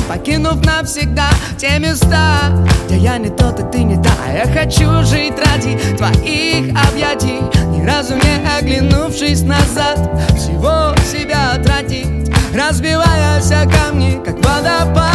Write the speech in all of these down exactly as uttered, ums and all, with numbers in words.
покинув навсегда те места, где я не тот, и ты не та. Я хочу жить ради твоих объятий, ни разу не оглянувшись назад, всего себя тратить, разбиваясь о камни, как водопад.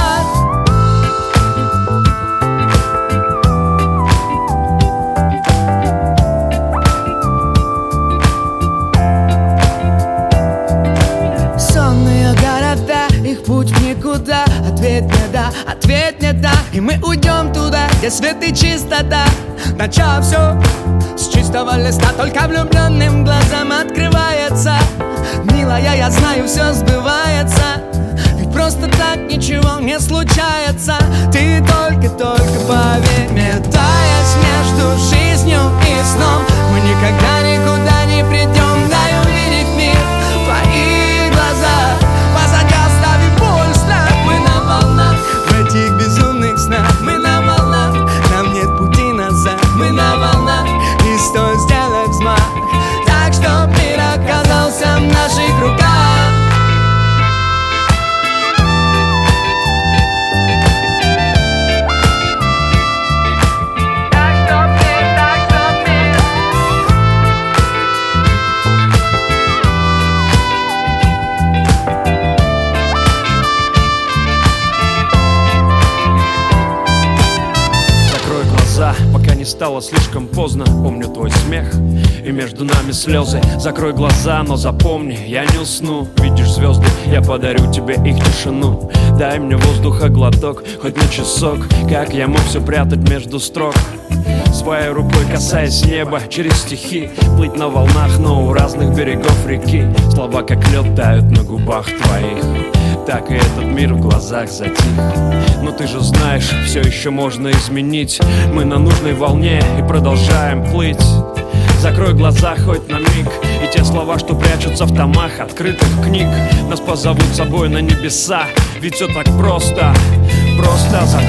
Их путь в никуда, ответь мне да, ответь мне да. И мы уйдем туда, где свет и чистота. Начало все с чистого листа, только влюбленным глазам открывается. Милая, я знаю, все сбывается, ведь просто так ничего не случается. Ты только-только поверь мне, таясь между жизнью и сном, мы никогда никуда не придем. Дай увидеть мир в твоих глазах, позади оставим боль, страх. Мы на волнах, в этих безумных снах. Мы на волнах, нам нет пути назад. Мы на волнах, и стоит сделать взмах, так что мир оказался в наших руках. Пока не стало слишком поздно, помню твой смех и между нами слезы. Закрой глаза, но запомни, я не усну. Видишь звезды, я подарю тебе их тишину. Дай мне воздуха глоток, хоть на часок. Как я мог все прятать между строк? Своей рукой касаясь неба, через стихи плыть на волнах, но у разных берегов реки. Слова как лед тают на губах твоих, так и этот мир в глазах затих. Но ты же знаешь, все еще можно изменить. Мы на нужной волне и продолжаем плыть. Закрой глаза хоть на миг, и те слова, что прячутся в томах открытых книг, нас позовут с собой на небеса. Ведь все так просто, просто.